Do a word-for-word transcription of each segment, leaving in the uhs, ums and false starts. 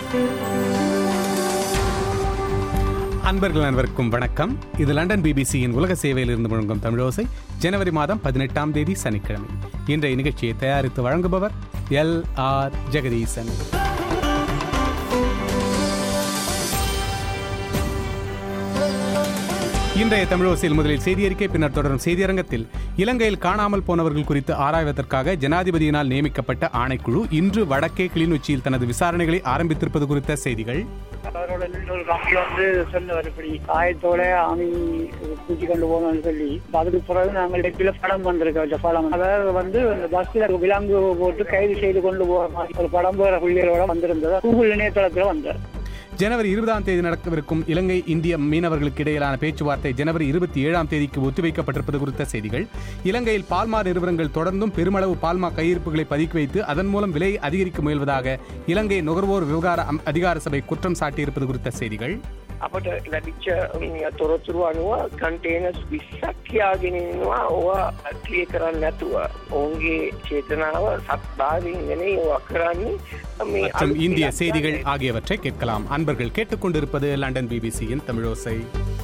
அன்பர்கள் அனைவருக்கும் வணக்கம். இது லண்டன் பிபிசியின் உலக சேவையில் இருந்து முழங்கும் தமிழோசை. ஜனவரி மாதம் பதினெட்டாம் தேதி சனிக்கிழமை. இன்றைய நிகழ்ச்சியை தயாரித்து வழங்குபவர் எல் ஆர் ஜெகதீசன். இன்றைய தமிழோசையில் முதலில் செய்தியறிக்கை, பின்னர் தொடரும் செய்தியரங்கத்தில் இலங்கையில் காணாமல் போனவர்கள் குறித்து ஆராய்வதற்காக ஜனாதிபதியினால் நியமிக்கப்பட்ட ஆணைக்குழு இன்று வடக்கே கிளிநொச்சியில் தனது விசாரணைகளை ஆரம்பித்திருப்பது குறித்த செய்திகள். அவரோட இன்னொரு கம்பெனி வந்து சொன்னவர் இப்படி ஆயத்தோட ஆமி பூச்சி கொண்டு போகணும்னு சொல்லி, அதுக்கு பிறகு நாங்கள் டெப்பில படம் வந்திருக்கோம். படம் அதாவது வந்து இந்த பஸ்ல விலங்கு போட்டு கைது செய்து கொண்டு போகிற மாதிரி ஒரு படம் வேற புள்ளிகளோட வந்திருந்தது. கூகுள் இணையதளத்தில் வந்தார். ஜனவரி இருபதாம் தேதி நடக்கவிருக்கும் இலங்கை இந்திய மீனவர்களுக்கு இடையிலான பேச்சுவார்த்தை ஜனவரி இருபத்தி ஏழாம் தேதிக்கு ஒத்திவைக்கப்பட்டிருப்பது குறித்த செய்திகள். இலங்கையில் பால்மா நிறுவனங்கள் தொடர்ந்தும் பெருமளவு பால்மா கையிருப்புகளை பதுக்கி வைத்து அதன் மூலம் விலை அதிகரிக்க முயல்வதாக இலங்கை நுகர்வோர் விவகார அதிகார சபை குற்றம் சாட்டியிருப்பது குறித்த செய்திகள். අපට ලැබිච්ච තොරතුරු අනුව කන්ටේනර්ස් විස්සක් කියාගෙන ඉන්නවා. ඕවා ක්ලියර් කරන්නේ නැතුව ඔවුන්ගේ චේතනාව සත්භාවයෙන් නෙමෙයි ඕවා කරන්නේ. மற்றும் இந்திய செய்திகள் ஆகியவற்றை கேட்கலாம். அன்பர்கள் கேட்டுக்கொண்டிருப்பது லண்டன் பிபிசியின் தமிழோசை.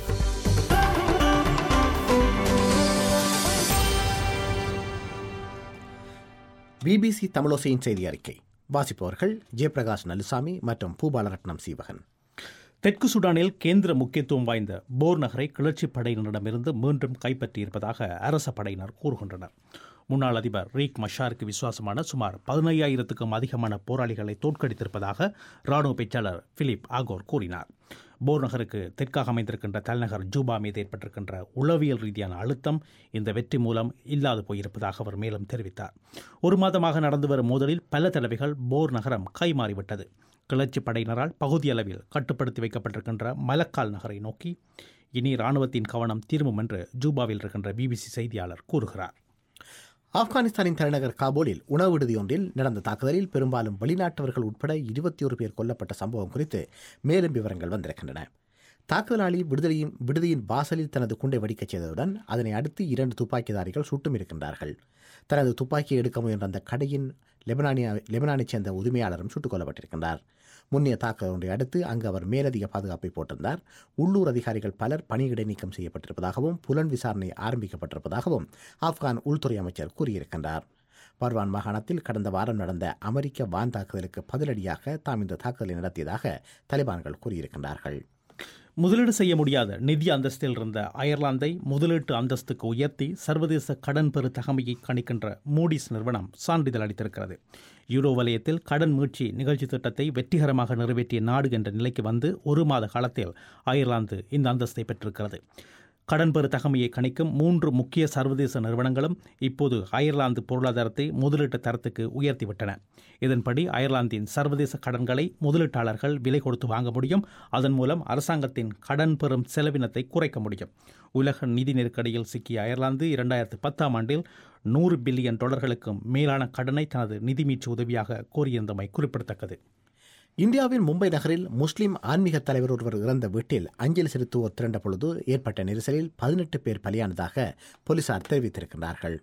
பிபிசி தமிழோசையின் செய்தி அறிக்கை வாசிப்பவர்கள் ஜெயபிரகாஷ் நலுசாமி மற்றும் பூபாலரட்னம் சீவகன். தெற்கு சுடானில் கேந்திர முக்கியத்துவம் வாய்ந்த போர் நகரை கிளர்ச்சிப் படையினரிடமிருந்து மீண்டும் கைப்பற்றியிருப்பதாக அரச படையினர் கூறுகின்றனர். முன்னாள் அதிபர் ரீக் மஷாருக்கு விசுவாசமான சுமார் பதினையாயிரத்துக்கும் அதிகமான போராளிகளை தோற்கடித்திருப்பதாக இராணுவ பேச்சாளர் பிலிப் ஆகோர் கூறினார். போர் நகருக்கு தெற்காக அமைந்திருக்கின்ற தலைநகர் ஜூபா மீது ஏற்பட்டிருக்கின்ற உளவியல் ரீதியான அழுத்தம் இந்த வெற்றி மூலம் இல்லாது போயிருப்பதாக அவர் மேலும் தெரிவித்தார். ஒரு மாதமாக நடந்து வரும் மோதலில் பல தடவைகள் போர் நகரம் கைமாறிவிட்டது. கிளர்ச்சி படையினரால் பகுதியளவில் கட்டுப்படுத்தி வைக்கப்பட்டிருக்கின்ற மலக்கால் நகரை நோக்கி இனி இராணுவத்தின் கவனம் திரும்பும் என்று ஜூபாவில் இருக்கின்ற பிபிசி செய்தியாளர் கூறுகிறார். ஆப்கானிஸ்தானின் தலைநகர் காபூலில் உணவு விடுதி ஒன்றில் நடந்த தாக்குதலில் பெரும்பாலும் வெளிநாட்டவர்கள் உட்பட இருபத்தி ஒரு பேர் கொல்லப்பட்ட சம்பவம் குறித்து மேலும் விவரங்கள் வந்திருக்கின்றன. தாக்குதலாளி விடுதலையின் விடுதியின் வாசலில் தனது குண்டை வெடிக்கச் செய்ததுடன் அதனை அடுத்து இரண்டு துப்பாக்கிதாரிகள் சுட்டும் இருக்கின்றார்கள். தனது துப்பாக்கியை எடுக்க முயன்ற அந்த கடையின் லெபனானியா லெபனானைச் சேர்ந்த உரிமையாளரும் சுட்டுக் கொல்லப்பட்டிருக்கின்றார். முன்னைய தாக்குதல் ஒன்றை அடுத்து அங்கு அவர் மேலதிக பாதுகாப்பை போட்டிருந்தார். உள்ளூர் அதிகாரிகள் பலர் பணியிடை நீக்கம் செய்யப்பட்டிருப்பதாகவும் புலன் விசாரணை ஆரம்பிக்கப்பட்டிருப்பதாகவும் ஆப்கான் உள்துறை அமைச்சர் கூறியிருக்கின்றார். பர்வான் மாகாணத்தில் கடந்த வாரம் நடந்த அமெரிக்க வான் தாக்குதலுக்கு பதிலடியாக தாம் இந்த தாக்குதலை நடத்தியதாக தலிபான்கள் கூறியிருக்கின்றார்கள். முதலீடு செய்ய முடியாத நிதி அந்தஸ்தில் இருந்த அயர்லாந்தை முதலீட்டு அந்தஸ்துக்கு உயர்த்தி சர்வதேச கடன் பெறு தகமையை கணிக்கின்ற மூடிஸ் நிறுவனம் சான்றிதழ் அளித்திருக்கிறது. யூரோ வலயத்தில் கடன் மீட்சி நிகழ்ச்சி திட்டத்தை வெற்றிகரமாக நிறைவேற்றிய நாடு என்ற நிலைக்கு வந்து ஒரு மாத காலத்தில் அயர்லாந்து இந்த அந்தஸ்தை பெற்றிருக்கிறது. கடன் பெறு தகமையை கணிக்கும் மூன்று முக்கிய சர்வதேச நிறுவனங்களும் இப்போது அயர்லாந்து பொருளாதாரத்தை முதலீட்டு தரத்துக்கு உயர்த்திவிட்டன. இதன்படி அயர்லாந்தின் சர்வதேச கடன்களை முதலீட்டாளர்கள் விலை கொடுத்து வாங்க முடியும். அதன் மூலம் அரசாங்கத்தின் கடன் பெறும் செலவினத்தை குறைக்க முடியும். உலக நிதி நெருக்கடியில் சிக்கிய அயர்லாந்து இரண்டாயிரத்து பத்தாம் ஆண்டில் நூறு பில்லியன் டாலர்களுக்கும் மேலான கடனை தனது நிதி மீட்சி உதவியாக கோரியிருந்தமை குறிப்பிடத்தக்கது. இந்தியாவின் மும்பை நகரில் முஸ்லிம் ஆன்மீக தலைவர் ஒருவர் இறந்த வீட்டில் அஞ்சலி செலுத்துவோர் திரண்ட பொழுது ஏற்பட்ட நெரிசலில் பதினெட்டு பேர் பலியானதாக போலீசார் தெரிவித்திருக்கிறார்கள்.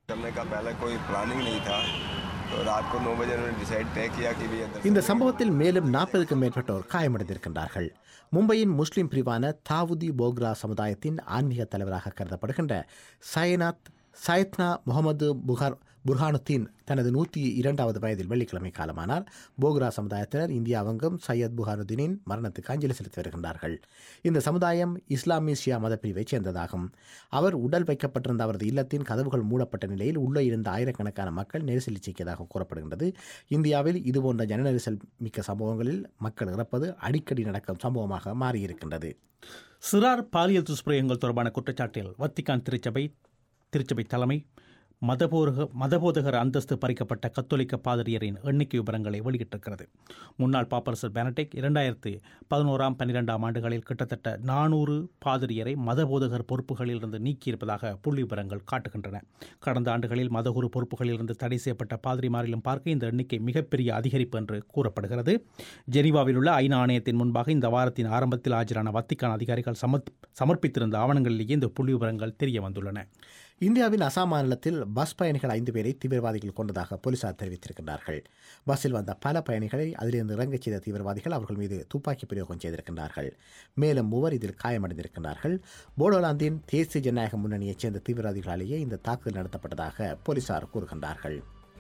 இந்த சம்பவத்தில் மேலும் நாற்பதுக்கும் மேற்பட்டோர் காயமடைந்திருக்கின்றார்கள். மும்பையின் முஸ்லிம் பிரிவான தாவூதி போக்ரா சமுதாயத்தின் ஆன்மீக தலைவராக கருதப்படுகின்ற சயனாத் சயத்னா முகமது புகார் புர்ஹானுத்தீன் தனது நூற்றி இரண்டாவது வயதில் வெள்ளிக்கிழமை காலமானார். போக்ரா சமுதாயத்தினர் இந்தியா வங்கம் சையத் புகானுதீனின் மரணத்துக்கு அஞ்சலி செலுத்தி வருகின்றார்கள். இந்த சமுதாயம் இஸ்லாமிய ஷியா மதப்பிரிவைச் சேர்ந்ததாகும். அவர் உடல் வைக்கப்பட்டிருந்த அவரது இல்லத்தின் கதவுகள் மூடப்பட்ட நிலையில் உள்ளே இருந்த ஆயிரக்கணக்கான மக்கள் நெரிசலில் சிக்கியதாக கூறப்படுகின்றது. இந்தியாவில் இதுபோன்ற ஜன நெரிசல் மிக்க சம்பவங்களில் மக்கள் இறப்பது அடிக்கடி நடக்கும் சம்பவமாக மாறியிருக்கின்றது. சிறார் பாலியல் துஷ்பிரயோகங்கள் தொடர்பான குற்றச்சாட்டில் வத்திக்கான் திருச்சபை திருச்சபை தலைமை மதபோதக மதபோதகர் அந்தஸ்து பறிக்கப்பட்ட கத்தோலிக்க பாதிரியரின் எண்ணிக்கை விவரங்களை வெளியிட்டிருக்கிறது. முன்னாள் பாப்பரசர் பெனடிக்ட் இரண்டாயிரத்து பதினோராம் பன்னிரெண்டாம் ஆண்டுகளில் கிட்டத்தட்ட நானூறு பாதிரியரை மதபோதகர் பொறுப்புகளில் இருந்து நீக்கியிருப்பதாக புள்ளி விவரங்கள் காட்டுகின்றன. கடந்த ஆண்டுகளில் மதகுரு பொறுப்புகளில் இருந்து தடை செய்யப்பட்ட பாதிரிமாரிலும் பார்க்க இந்த எண்ணிக்கை மிகப்பெரிய அதிகரிப்பு என்று கூறப்படுகிறது. ஜெனீவாவில் உள்ள ஐநா ஆணையத்தின் முன்பாக இந்த வாரத்தின் ஆரம்பத்தில் ஆஜரான வத்திக்கான் அதிகாரிகள் சமர்ப்பித்திருந்த ஆவணங்களிலேயே இந்த புள்ளி விவரங்கள் தெரிய வந்துள்ளன. இந்தியாவின் அசாம் மாநிலத்தில் பஸ் பயணிகள் ஐந்து பேரை தீவிரவாதிகள் கொண்டதாக போலீசார் தெரிவித்திருக்கிறார்கள். பஸ்ஸில் வந்த பல பயணிகளை அதிலிருந்து இறங்கச் செய்த தீவிரவாதிகள் அவர்கள் மீது துப்பாக்கி பிரயோகம் செய்திருக்கின்றார்கள். மேலும் மூவர் இதில் காயமடைந்திருக்கிறார்கள். போடோலாந்தின் தேசிய ஜனநாயக முன்னணியைச் சேர்ந்த தீவிரவாதிகளாலேயே இந்த தாக்குதல் நடத்தப்பட்டதாக போலீசார் கூறுகின்றார்கள்.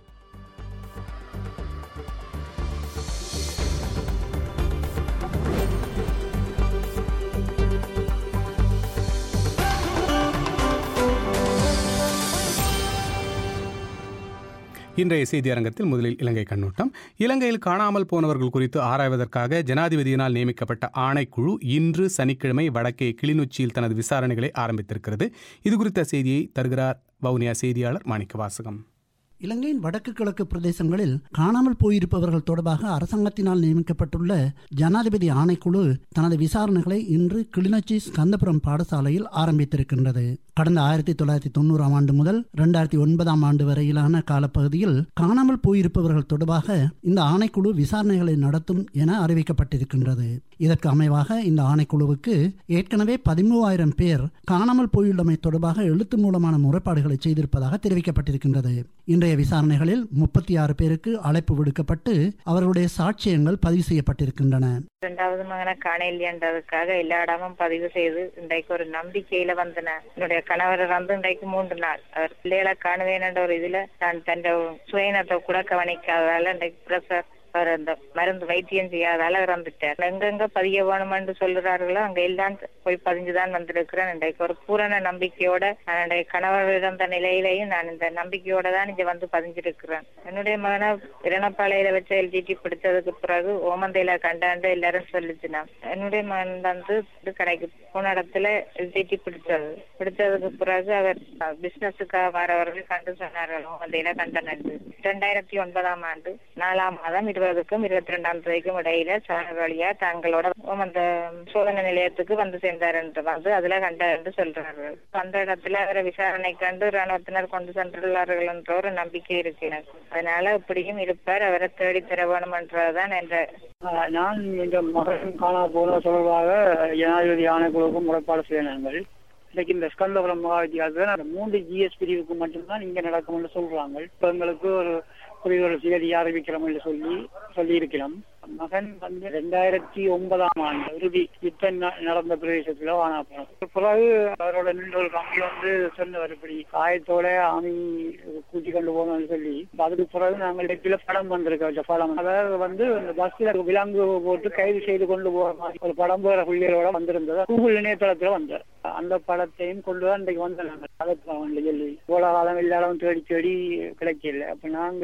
இன்றைய செய்தி அரங்கத்தில் முதலில் இலங்கை கண்ணோட்டம். இலங்கையில் காணாமல் போனவர்கள் குறித்து ஆராய்வதற்காக ஜனாதிபதியினால் நியமிக்கப்பட்ட ஆணைக்குழு இன்று சனிக்கிழமை வடக்கே கிளிநொச்சியில் தனது விசாரணைகளை ஆரம்பித்திருக்கிறது. இது குறித்த செய்தியை தருகிறார் வவுனியா செய்தியாளர் மாணிக்க வாசகம். இலங்கையின் வடக்கு கிழக்கு பிரதேசங்களில் காணாமல் போயிருப்பவர்கள் தொடர்பாக அரசாங்கத்தினால் நியமிக்கப்பட்டுள்ள ஜனாதிபதி ஆணைக்குழு தனது விசாரணைகளை இன்று கிளிநொச்சி ஸ்கந்தபுரம் பாடசாலையில் ஆரம்பித்திருக்கின்றது. கடந்த ஆயிரத்தி தொள்ளாயிரத்தி தொண்ணூறாம் ஆண்டு முதல் இரண்டாயிரத்தி ஒன்பதாம் ஆண்டு வரையிலான காலப்பகுதியில் காணாமல் போயிருப்பவர்கள் தொடர்பாக இந்த ஆணைக்குழு விசாரணைகளை நடத்தும் என அறிவிக்கப்பட்டிருக்கின்றது. இதற்கு அமைவாக இந்த ஆணைக்குழுவுக்கு ஏற்கனவே பதிமூவாயிரம் பேர் காணாமல் போயுள்ளமை தொடர்பாக எழுத்து மூலமான முறைப்பாடுகளை செய்திருப்பதாக தெரிவிக்கப்பட்டிருக்கின்றது. இன்றைய விசாரணைகளில் முப்பத்தி ஆறு பேருக்கு அழைப்பு விடுக்கப்பட்டு அவர்களுடைய சாட்சியங்கள் பதிவு செய்யப்பட்டிருக்கின்றன. இரண்டாவது மகனை காணலைன்றதுக்காக எல்லா இடமும் பதிவு செய்து இன்றைக்கு ஒரு நம்பிக்கையில வந்தன. என்னுடைய கணவர் வந்து இன்றைக்கு மூன்று நாள் அவர் பிள்ளைகளை காணுவேன்ற ஒரு இதுல நான் தன் சுயநத்தை கூட கவனிக்காததால இன்றைக்கு பிரசர் அவர் அந்த மருந்து வைத்தியம் செய்யாதால இறந்துட்டார். எங்கெங்க பதிய வேணும்னு சொல்லுறார்களோ அங்க எல்லாம் போய் பதிஞ்சுதான் வந்திருக்கிறேன். இன்றைக்கு ஒரு பூரண நம்பிக்கையோட நான் என்னுடைய கணவர் இறந்த நிலையிலையும் நான் இந்த நம்பிக்கையோட தான் இங்க வந்து பதிஞ்சிருக்கிறேன். என்னுடைய மகனை இரணப்பாளையில வச்சு எல்ஜிடி பிடிச்சதுக்கு பிறகு ஓமந்தையில கண்டாண்டு எல்லாரும் சொல்லிச்சுனா என்னுடைய மகன் வந்து கடைக்கு போன இடத்துல எல்ஜிடி பிடிச்சது பிடிச்சதுக்கு பிறகு அவர் பிசினஸுக்காக வரவர்கள் கண்டு சொன்னார்கள் ஓமந்தையில கண்ட நண்டு. இரண்டாயிரத்தி ஒன்பதாம் ஆண்டு நாலாம் மாதம் இருபதுக்கும் இருபத்தி ரெண்டாம் தேதிக்கும் இடையில சாணவழியா தங்களோட அந்த சோதனை நிலையத்துக்கு வந்து சேர்ந்தார் என்று வந்து அதுல கண்டார் என்று சொல்றார்கள். அந்த இடத்துல அவரை விசாரணை கண்டு ராணுவத்தினர் கொண்டு சென்றுள்ளார்கள் என்ற ஒரு நம்பிக்கை இருக்கிறது. அதனால இப்படியும் இருப்பார், அவரை தேடி தர வேணும் என்றதான் என்ற நான் இந்த மகன் காணா போன தொடர்பாக ஜனாதிபதி ஆணைக்குழுவுக்கும் முறைப்பாடு செய்தார்கள். இன்னைக்கு இந்த ஸ்கந்தபுரம் மகாவித்தியாலயத்தில் மூன்று ஜிஎஸ் பிரிவுக்கு மட்டும்தான் இங்க நடக்கும் என்று சொல்றாங்க. இப்ப எங்களுக்கு ஒரு புரிதல் செய்தி ஆரம்பிக்கிறோம் என்று சொல்லி சொல்லி இருக்கிறோம். மகன் வந்து ரெண்டாயிரத்தி ஒன்பதாம் ஆண்டு இறுதி யுத்தம் நடந்த பிரதேசத்துல வானாப்போம். பிறகு அவரோட நின்ற ஒரு கம்பி வந்து சொன்னவர் இப்படி காயத்தோட ஆமி கூட்டி கொண்டு போகணும்னு சொல்லி அதுக்கு பிறகு நாங்கள் இடத்துல படம் வந்திருக்கோம். படம் அதாவது வந்து இந்த பஸ்ல விலங்கு போட்டு கைது செய்து கொண்டு போற மாதிரி ஒரு படம் போற புள்ளிகளோட வந்திருந்தது. கூகுள் இணையதளத்துல வந்தார். அந்த படத்தையும் கொண்டு தான் இன்றைக்கு வந்து நாங்கள் அதை சொல்லி கோல காலம் எல்லாரும் தேடி தேடி கிடைக்கல. அப்ப நாங்க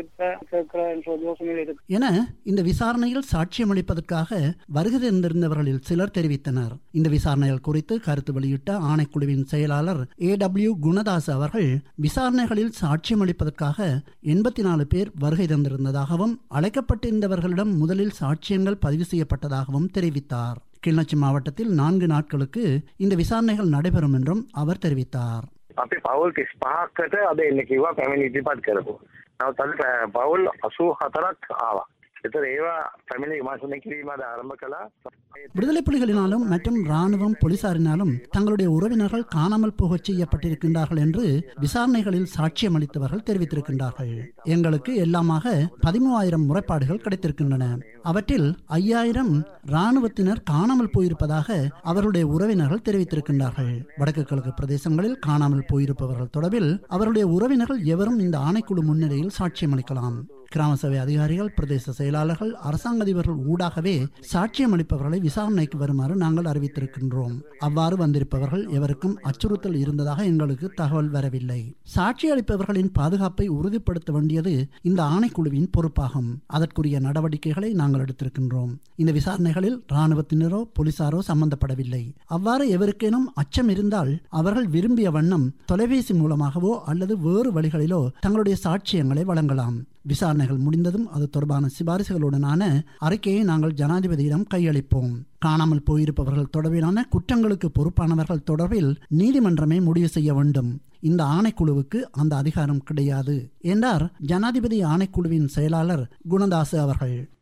என இந்த விசாரணையில் சாட்சியம் அளிப்பதற்காக வருகை தந்திருந்தவர்களில் சிலர் தெரிவித்தனர். இந்த விசாரணைகள் குறித்து கருத்து வெளியிட்ட ஆணைக்குழுவின் செயலாளர் ஏ டபிள்யூ குணதாஸ் அவர்கள் விசாரணைகளில் சாட்சியம் அளிப்பதற்காக எண்பத்தி நாலு பேர் வருகை தந்திருந்ததாகவும் அழைக்கப்பட்டிருந்தவர்களிடம் முதலில் சாட்சியங்கள் பதிவு செய்யப்பட்டதாகவும் தெரிவித்தார். கிளிநொச்சி மாவட்டத்தில் நான்கு நாட்களுக்கு இந்த விசாரணைகள் நடைபெறும் என்றும் அவர் தெரிவித்தார். අපි පවුල් තිස් පහකට අද එන්න කිව්වා පැමිණි ඉදිරිපත් කරපො. නමුත් අද පවුල් අසූ හතරක් ආවා. ඒතර ඒවා පැමිණි විමර්ශනය කිරීම අද ආරම්භ කළා. விடுதலை புலிகளினாலும் மற்றும் ராணுவம் போலீசாரினாலும் தங்களுடைய உறவினர்கள் காணாமல் போகச் செய்யப்பட்டிருக்கின்றார்கள் என்று விசாரணைகளில் சாட்சியம் அளித்தவர்கள் தெரிவித்திருக்கின்றார்கள். எங்களுக்கு எல்லாமாக பதிமூவாயிரம் முறைப்பாடுகள் கிடைத்திருக்கின்றன. அவற்றில் ஐயாயிரம் ராணுவத்தினர் காணாமல் போயிருப்பதாக அவருடைய உறவினர்கள் தெரிவித்திருக்கின்றார்கள். வடக்கு கிழக்கு பிரதேசங்களில் காணாமல் போயிருப்பவர்கள் தொடர்பில் அவருடைய உறவினர்கள் எவரும் இந்த ஆணைக்குழு முன்னிலையில் சாட்சியம் அளிக்கலாம். கிராம சபை அதிகாரிகள், பிரதேச செயலாளர்கள், அரசாங்க அதிபர்கள் ஊடாகவே சாட்சியம் அளிப்பவர்களை விசாரணைக்கு வருமாறு நாங்கள் அறிவித்திருக்கின்றோம். அவ்வாறு வந்திருப்பவர்கள் எவருக்கும் அச்சுறுத்தல் இருந்ததாக எங்களுக்கு தகவல் வரவில்லை. சாட்சி அளிப்பவர்களின் பாதுகாப்பை உறுதிப்படுத்த வேண்டியது இந்த ஆணைக்குழுவின் பொறுப்பாகும். அதற்குரிய நடவடிக்கைகளை நாங்கள் எடுத்திருக்கின்றோம். இந்த விசாரணைகளில் ராணுவத்தினரோ போலீசாரோ சம்பந்தப்படவில்லை. அவ்வாறு எவருக்கேனும் அச்சம் இருந்தால் அவர்கள் விரும்பிய வண்ணம் தொலைபேசி மூலமாகவோ அல்லது வேறு வழிகளிலோ தங்களுடைய சாட்சியங்களை வழங்கலாம். விசாரணைகள் முடிந்ததும் அது தொடர்பான சிபாரிசுகளுடனான அறிக்கையை நாங்கள் ஜனாதிபதியிடம் கையளிப்போம். காணாமல் போயிருப்பவர்கள் தொடர்பிலான குற்றங்களுக்கு பொறுப்பானவர்கள் தொடர்பில் நீதிமன்றமே முடிவு செய்ய வேண்டும். இந்த ஆணைக்குழுவுக்கு அந்த அதிகாரம் கிடையாது என்றார் ஜனாதிபதி ஆணைக்குழுவின் செயலாளர் குணதாஸ் அவர்கள்.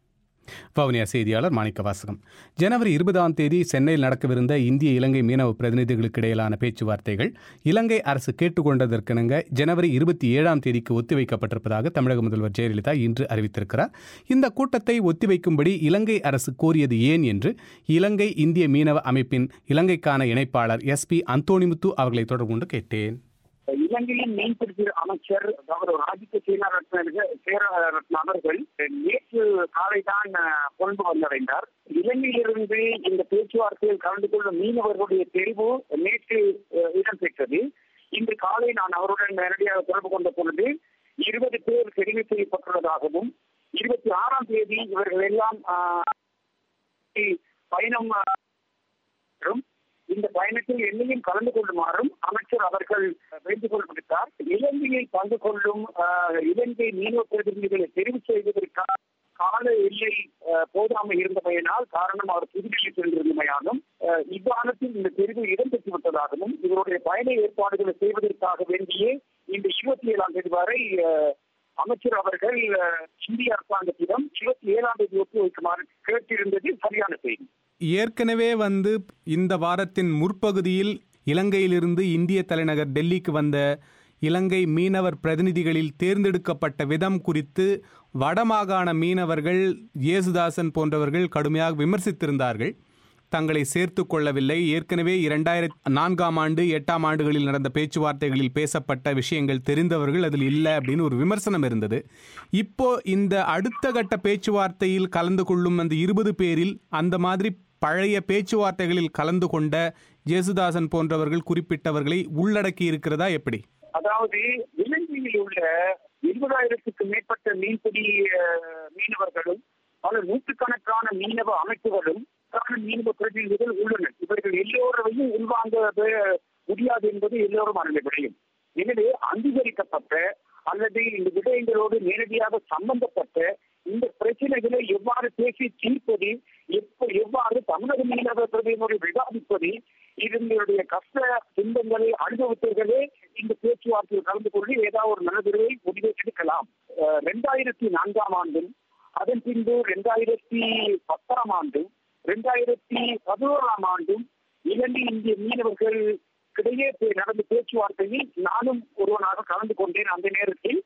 வவுனியா செய்தியாளர் மாணிக்க வாசகம். ஜனவரி இருபதாம் தேதி சென்னையில் நடக்கவிருந்த இந்திய இலங்கை மீனவ பிரதிநிதிகளுக்கு இடையிலான பேச்சுவார்த்தைகள் இலங்கை அரசு கேட்டுக்கொண்டதற்கிணங்க ஜனவரி இருபத்தி ஏழாம் தேதிக்கு ஒத்திவைக்கப்பட்டிருப்பதாக தமிழக முதல்வர் ஜெயலலிதா இன்று அறிவித்திருக்கிறார். இந்த கூட்டத்தை ஒத்திவைக்கும்படி இலங்கை அரசு கோரியது ஏன் என்று இலங்கை இந்திய மீனவ அமைப்பின் இலங்கைக்கான இணைப்பாளர் எஸ் பி அந்தோணிமுத்து அவர்களை தொடர்பு கொண்டு கேட்டேன். இலங்கையின் மீன்பிடிப்பு அமைச்சர் டாக்டர் ராஜித சேனாரத்ன அவர்கள் நேற்று காலைதான் கொண்டு வந்தடைந்தார். இலங்கையிலிருந்து இந்த பேச்சுவார்த்தையில் கலந்து கொள்ளும் மீனவர்களுடைய தெரிவு நேற்று இடம்பெற்றது. இன்று காலை நான் அவருடன் நேரடியாக தொடர்பு கொண்ட பொழுது இருபது பேர் தெரிவு செய்யப்பட்டுள்ளதாகவும் இருபத்தி ஆறாம் தேதி இவர்கள் எல்லாம் பயணம் இந்த பயணத்தில் என்னையும் கலந்து கொள்ளுமாறும் அமைச்சர் அவர்கள் வேண்டுகோள் விடுத்தார். இலங்கையில் பங்கு கொள்ளும் இலங்கை மீனவ பிரதிநிதிகளை தெரிவு செய்வதற்கான கால எல்லை போதாமல் இருந்தமையினால் காரணம் அவர் புதுடில்லி சென்றிருந்தமையாலும் இவ்வாரத்தில் இந்த தெரிவு இடம்பெற்று விட்டதாகவும் இவருடைய பயண ஏற்பாடுகளை செய்வதற்காக வேண்டியே இந்த இருபத்தி ஏழாம் தேதி வரை அமைச்சர் அவர்கள் இந்திய அரசாங்கத்திடம் இருபத்தி ஏழாம் தேதி ஒத்தி வைக்குமாறு கேட்டிருந்தது சரியான செய்தி. ஏற்கனவே வந்து இந்த வாரத்தின் முற்பகுதியில் இலங்கையிலிருந்து இந்திய தலைநகர் டெல்லிக்கு வந்த இலங்கை மீனவர் பிரதிநிதிகளில் தேர்ந்தெடுக்கப்பட்ட விதம் குறித்து வடமாகாண மீனவர்கள் இயேசுதாசன் போன்றவர்கள் கடுமையாக விமர்சித்திருந்தார்கள். தங்களை சேர்த்து கொள்ளவில்லை. ஏற்கனவே இரண்டாயிரத்தி நான்காம் ஆண்டு எட்டாம் ஆண்டுகளில் நடந்த பேச்சுவார்த்தைகளில் பேசப்பட்ட விஷயங்கள் தெரிந்தவர்கள் அதில் இல்லை அப்படின்னு ஒரு விமர்சனம் இருந்தது. இப்போ இந்த அடுத்த கட்ட பேச்சுவார்த்தையில் கலந்து கொள்ளும் அந்த இருபது பேரில் அந்த மாதிரி பழைய பேச்சுவார்த்தைகளில் கலந்து கொண்ட ஜேசுதாசன் போன்றவர்கள் குறிப்பிட்டவர்களை உள்ளடக்கி இருக்கிறதா எப்படி? அதாவது இலங்கையில் உள்ள இருபதாயிரத்துக்கு மேற்பட்ட மீன்பிடி மீனவர்களும் பல நூற்றுக்கணக்கான மீனவ அமைப்புகளும் மீனவ பிரதிநிதிகள் உள்ளனர். இவர்கள் எல்லோரையும் உள்வாங்க முடியாது என்பது எல்லோரும் அறிந்த விடயம். எனவே அங்கீகரிக்கப்பட்ட அல்லது இந்த விடயங்களோடு நேரடியாக சம்பந்தப்பட்ட இந்த பிரச்சனைகளை எவ்வாறு பேசி தீர்ப்பது, எப்ப எவ்வாறு தமிழக மீனவ பிரதிநிதிகளை விவாதிப்பது, இதனுடைய கஷ்ட துன்பங்களை அனுபவித்தவர்களே இந்த பேச்சுவார்த்தையில் கலந்து கொண்டு ஏதாவது ஒரு நல்லதுரை முடிவை எடுக்கலாம். இரண்டாயிரத்தி நான்காம் ஆண்டும் அதன் பின்பு இரண்டாயிரத்தி பத்தாம் ஆண்டும் இரண்டாயிரத்தி பதினோராம் ஆண்டும் இலங்கை இந்திய மீனவர்கள் கிடையே நடந்த பேச்சுவார்த்தையில் நானும் ஒருவனாக கலந்து கொண்டேன் அந்த நேரத்தில்.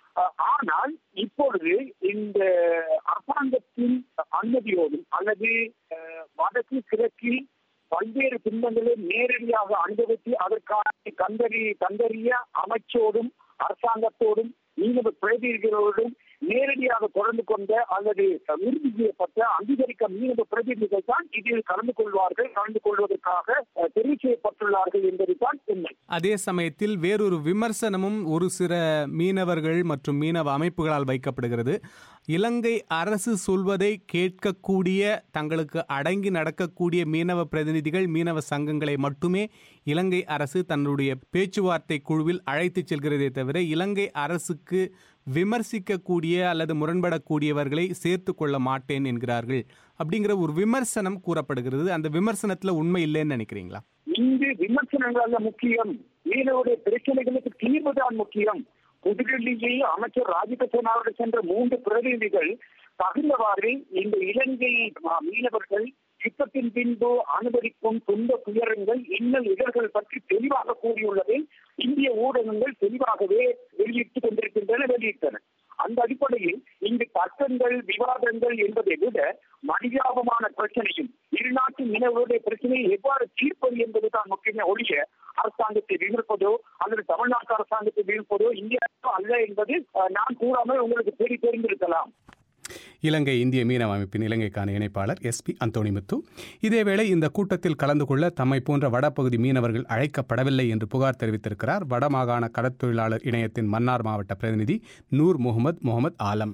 ஆனால் இப்பொழுது இந்த அரசாங்கத்தின் அனுமதியோடும் அல்லது வடக்கு கிழக்கில் பல்வேறு துன்பங்களை நேரடியாக அனுபவித்து அதற்கான கண்டறி கண்டறிய அமைச்சோடும் அரசாங்கத்தோடும் மீனவ பிரதிநிதிகளோடும் நேரடியாக தொடர்ந்து கொண்ட அல்லது உறுதி செய்யப்பட்ட அங்கீகரிக்க மீனவ பிரதிநிதிகள் தான் இதில் கலந்து கொள்வார்கள், கலந்து கொள்வதற்காக தெரிவு செய்யப்பட்டுள்ளார்கள் என்பதுதான் உண்மை. அதே சமயத்தில் வேறொரு விமர்சனமும் ஒரு சில மீனவர்கள் மற்றும் மீனவ அமைப்புகளால் வைக்கப்படுகிறது. இலங்கை அரசு சொல்வதை கேட்கக்கூடிய, தங்களுக்கு அடங்கி நடக்கக்கூடிய மீனவ பிரதிநிதிகள், மீனவ சங்கங்களை மட்டுமே இலங்கை அரசு தன்னுடைய பேச்சுவார்த்தை குழுவில் அழைத்து செல்கிறதே தவிர இலங்கை அரசுக்கு விமர்சிக்கக்கூடிய அல்லது முரண்படக்கூடியவர்களை சேர்த்து கொள்ள மாட்டேன் என்கிறார்கள் அப்படிங்கிற ஒரு விமர்சனம் கூறப்படுகிறது. அந்த விமர்சனத்துல உண்மை இல்லைன்னு நினைக்கிறீங்களா? இங்கு விமர்சனங்கள் அல்ல முக்கியம், மீனவருடைய பிரச்சனைகளுக்கு தீர்வுதான் முக்கியம். புதுடில்லியில் அமைச்சர் ராஜித சேனாவுடன் சென்ற மூன்று பிரதிநிதிகள் தகுந்தவாறு இந்த இலங்கை மீனவர்கள் யுத்தத்தின் பின்பு அனுபவிக்கும் துன்ப துயரங்கள், இன்னல் இடர்கள் பற்றி தெளிவாக கூறியுள்ளதை இந்திய ஊடகங்கள் தெளிவாகவே வெளியிட்டுக் கொண்டிருக்கின்றன, வெளியிட்டன. அந்த அடிப்படையில் இங்கு தர்க்கங்கள், விவாதங்கள் என்பதை விட மனிதாபமான பிரச்சனையும் இருநாட்டு மீனவர்களுடைய பிரச்சனையை எவ்வாறு தீர்ப்பது என்பதுதான் முக்கியமே ஒழிய அரசாங்கத்தை வீழ்ப்பதோ அல்லது தமிழ்நாட்டு அரசாங்கத்தை வீழ்ப்பதோ இந்தியாவுக்கு அல்ல என்பது நான் கூறாமல் உங்களுக்கு தெரி தெரிந்திருக்கலாம். இலங்கை இந்திய மீனவ அமைப்பின் இலங்கைக்கான இணைப்பாளர் எஸ் பி அந்தோணிமுத்து. இதேவேளை இந்த கூட்டத்தில் கலந்து கொள்ள தம்மை போன்ற வடபகுதி மீனவர்கள் அழைக்கப்படவில்லை என்று புகார் தெரிவித்திருக்கிறார் வடமாகாண கடற்தொழிலாளர் இணையத்தின் மன்னார் மாவட்ட பிரதிநிதி நூர் முகமது முகமது ஆலம்.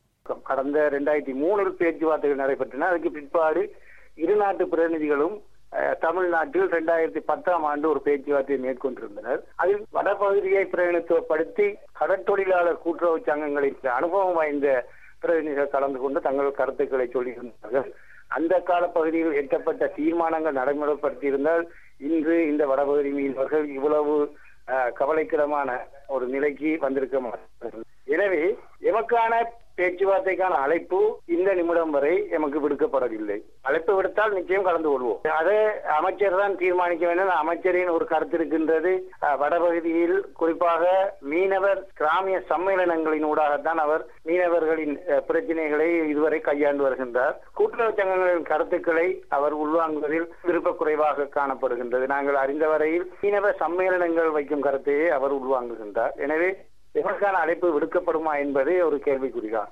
கடந்த இரண்டாயிரத்தி மூணில் பேச்சுவார்த்தைகள் நடைபெற்றன. அதுக்கு பிற்பாடு இரு நாட்டு பிரதிநிதிகளும் தமிழ்நாட்டில் இரண்டாயிரத்தி பத்தாம் ஆண்டு ஒரு பேச்சுவார்த்தையை மேற்கொண்டிருந்தனர். அதில் வடபகுதியை பிரதிநிதித்துவப்படுத்தி கடற்தொழிலாளர் கூட்டுறவு சங்கங்களின் அனுபவம் வாய்ந்த பிரதிநிதிகள் கலந்து கொண்டு தங்கள் கருத்துக்களை சொல்லியிருந்தார்கள். அந்த கால பகுதியில் எட்டப்பட்ட தீர்மானங்கள் நடைமுறைப்படுத்தியிருந்தால் இன்று இந்த வடபகுதி மீனவர்கள் இவ்வளவு கவலைக்கிடமான ஒரு நிலைக்கு வந்திருக்க மாட்டார்கள். எனவே எமக்கான பேச்சுவார்த்தைக்கான அழைப்பு இந்த நிமிடம் வரை எமக்கு விடுக்கப்படவில்லை. அழைப்பு விடுத்தால் நிச்சயம் கலந்து கொள்வோம். அதை அமைச்சர் தான் தீர்மானிக்க வேண்டும். அமைச்சரின் ஒரு கருத்து இருக்கின்றது. வடபகுதியில் குறிப்பாக மீனவர் கிராமிய சம்மேளனங்களின் ஊடாகத்தான் அவர் மீனவர்களின் பிரச்சனைகளை இதுவரை கையாண்டு வருகின்றார். கூட்டுறவு சங்கங்களின் கருத்துக்களை அவர் உள்வாங்குவதில் விருப்ப குறைவாக காணப்படுகின்றது. நாங்கள் அறிந்த வரையில் மீனவ சம்மேளனங்கள் வைக்கும் கருத்தையே அவர் உள்வாங்குகின்றார். எனவே இதற்கான அழைப்பு விடுக்கப்படுமா என்பதே ஒரு கேள்விக்குறிதான்.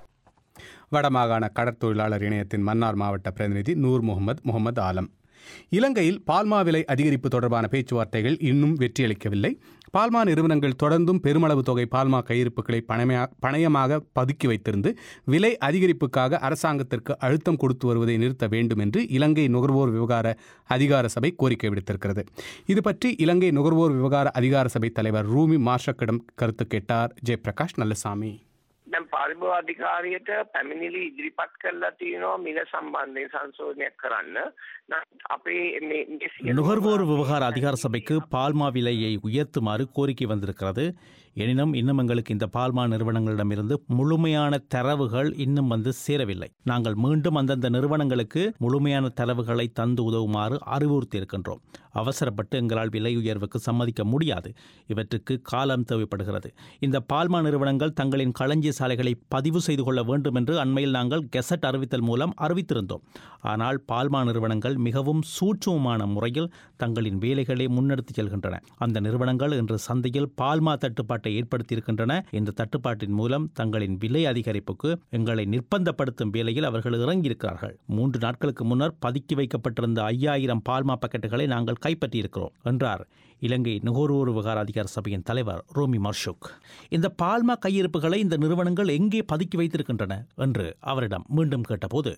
வடமாகாண கடற்தொழிலாளர் இணையத்தின் மன்னார் மாவட்ட பிரதிநிதி நூர் முகமது முகமது ஆலம். இலங்கையில் பால்மா விலை அதிகரிப்பு தொடர்பான பேச்சுவார்த்தைகள் இன்னும் வெற்றியளிக்கவில்லை. பால்மா நிறுவனங்கள் தொடர்ந்தும் பெருமளவு தொகை பால்மா கையிருப்புகளை பணயமாக பதுக்கி வைத்திருந்து விலை அதிகரிப்புக்காக அரசாங்கத்திற்கு அழுத்தம் கொடுத்து வருவதை நிறுத்த வேண்டும் என்று இலங்கை நுகர்வோர் விவகார அதிகார சபை கோரிக்கை விடுத்திருக்கிறது. இது பற்றி இலங்கை நுகர்வோர் விவகார அதிகார சபை தலைவர் ரூமி மார்ஷக்கிடம் கருத்து கேட்டார் ஜெயபிரகாஷ் நல்லசாமி. දැන් පාරිභෝගික අධිකාරියට පැමිණිලි ඉදිරිපත් කරලා තියෙනවා මිල සම්බන්ධයෙන් සංශෝධනයක් කරන්න. අපේ මේ நுகர்வோர் விவகார அதிகார சபைக்கு பால்மா விலையை உயர்த்துமாறு கோரிக்கை வந்திருக்கிறது. எனினும் இன்னும் எங்களுக்கு இந்த பால்மா நிறுவனங்களிடமிருந்து முழுமையான தரவுகள் இன்னும் வந்து சேரவில்லை. நாங்கள் மீண்டும் அந்தந்த நிறுவனங்களுக்கு முழுமையான தரவுகளை தந்து உதவுமாறு அறிவுறுத்தி இருக்கின்றோம். அவசரப்பட்டு எங்களால் விலை உயர்வுக்கு சம்மதிக்க முடியாது. இவற்றுக்கு காலம் தேவைப்படுகிறது. இந்த பால்மா நிறுவனங்கள் தங்களின் களஞ்சிய சாலைகளை பதிவு செய்து கொள்ள வேண்டும் என்று அண்மையில் நாங்கள் கெசட் அறிவித்தல் மூலம் அறிவித்திருந்தோம். ஆனால் பால்மா நிறுவனங்கள் மிகவும் சூட்சுமமான முறையில் தங்களின் வேலைகளை முன்னெடுத்து செல்கின்றன. அந்த நிறுவனங்கள் இன்று சந்தையில் பால்மா தட்டுப்பாட்டை ஏற்படுத்தியிருக்கின்றன. இந்த தட்டுப்பாட்டின் மூலம் தங்களின் விலை அதிகரிப்புக்கு எங்களை நிர்பந்தப்படுத்தும் வேலையில் அவர்கள் இறங்கியிருக்கிறார்கள். மூன்று நாட்களுக்கு முன்னர் பதுக்கி வைக்கப்பட்டிருந்த ஐயாயிரம் பால்மா பாக்கெட்டுகளை நாங்கள் கைப்பற்றியிருக்கிறோம் என்றார் இலங்கை நுகர்வோர் விவகார அதிகார சபையின் தலைவர் ரோமி மர்ஷுக். இந்த பால்மா கையிருப்புகளை இந்த நிறுவனங்கள் எங்கே பதுக்கி வைத்திருக்கின்றன என்று அவரிடம் மீண்டும் கேட்டபோது